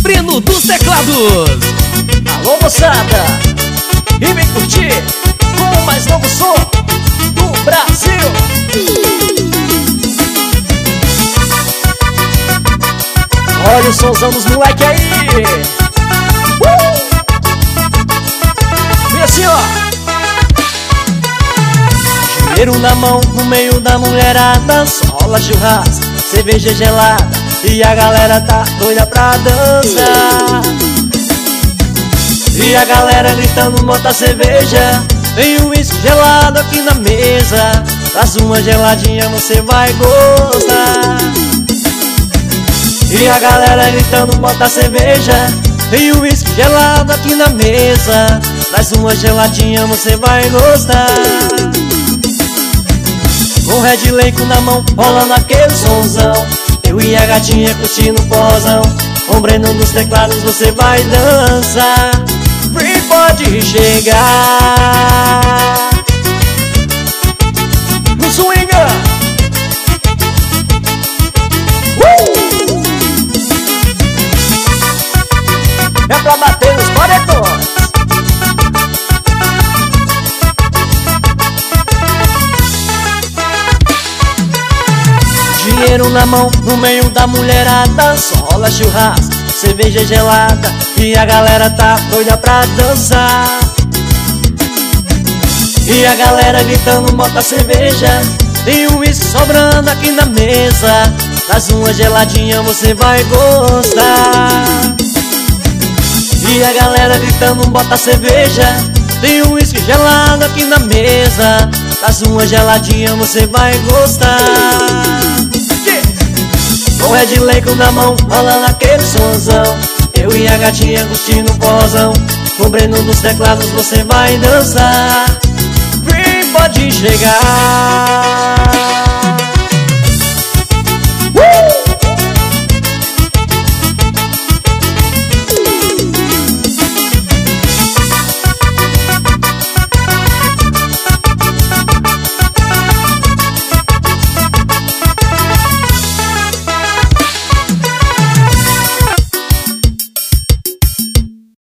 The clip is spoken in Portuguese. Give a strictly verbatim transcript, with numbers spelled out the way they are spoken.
Breno dos teclados. Alô, moçada, e vem curtir com o mais novo som do Brasil. Olha o somzão dos moleque aí. uh! E assim, ó, dinheiro na mão, no meio da mulherada, só rola churrasco, cerveja gelada, e a galera tá doida pra dançar. E a galera gritando, bota cerveja, vem um uísque gelado aqui na mesa, traz uma geladinha, você vai gostar. E a galera gritando, bota cerveja, vem um uísque gelado aqui na mesa, traz uma geladinha, você vai gostar. Com Red Lake na mão, rolando aquele sonzão, eu e a gatinha curtindo o pozão, com o Breno dos teclados você vai dançar. Free pode chegar no swing. uh! É pra bater nos paredões. Dinheiro na mão, no meio da mulherada, só rola churrasco, cerveja gelada, e a galera tá doida pra dançar. E a galera gritando, bota cerveja, tem um uísque sobrando aqui na mesa, traz uma geladinha, você vai gostar. E a galera gritando, bota cerveja, tem um uísque gelado aqui na mesa, traz uma geladinha, você vai gostar. Com Red Lake na mão, rolando aquele sonzão, eu e a gatinha curtindo o pozão, com o Breno dos teclados você vai dançar. Free pode chegar